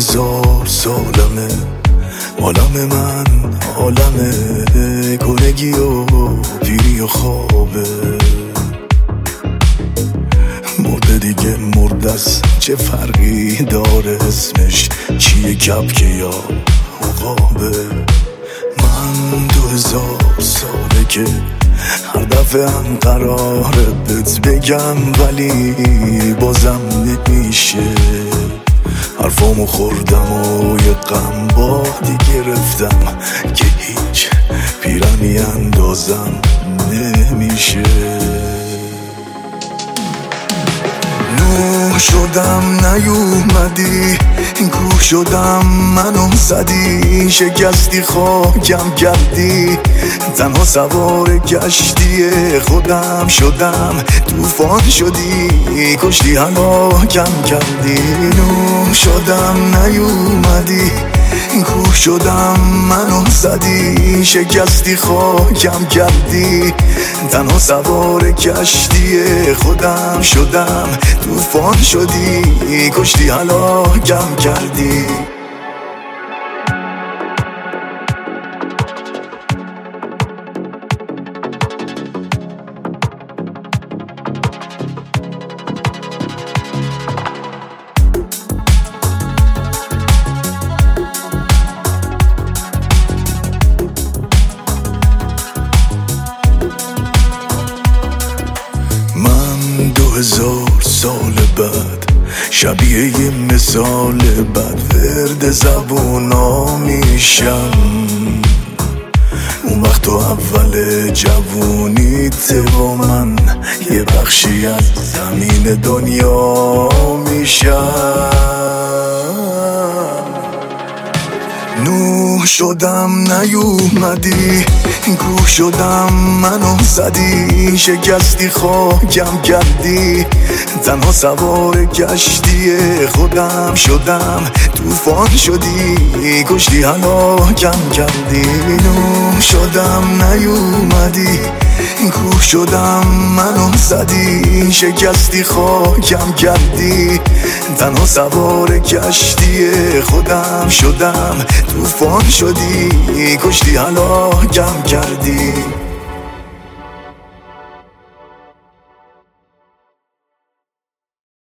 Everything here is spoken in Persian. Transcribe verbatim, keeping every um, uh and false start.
هزار سالمه، عالم من عالمه، گلگی و پیری و خوابه. مرده دیگه مرده است، چه فرقی داره اسمش چیه، کپکه یا عقابه. من دو هزار ساله که هر دفعه هم قراره بهت بگم، ولی بازم نمیشه. حرفامو خوردم و یه غم بادی گرفتم که هیچ پیرنی اندازم نمیشه. نوح شدم نیومدی، کوه شدم منو زدی، شکستی خاکم کردی، تنها سوار کشتی خودم شدم، طوفان شدی کشتی هلاکم کردی. نوح شدم نیومدی، کوه شدم منو زدی، شکستی خاکم کردی، تنها سوار کشتی خودم شدم، طوفان شدی کشتی هلاکم کردی. دو هزار سال بعد شبیه یه مثال بد ورد زبونا میشم. اون وقت تو اول جوونیت و من یه بخشی از زمین دنیا میشم. نوح شدم نیومدی، کوه شدم منو زدی، شکستی خاکم کردی، تنها سوار کشتی خودم شدم، طوفان شدی کشتی هلاکم کردی. نوح شدم نیومدی، کوه شدم منو زدی، شکستی خاکم کردی، تنها سوار کشتی خودم شدم، طوفان شدی کشتی هلاکم کردی.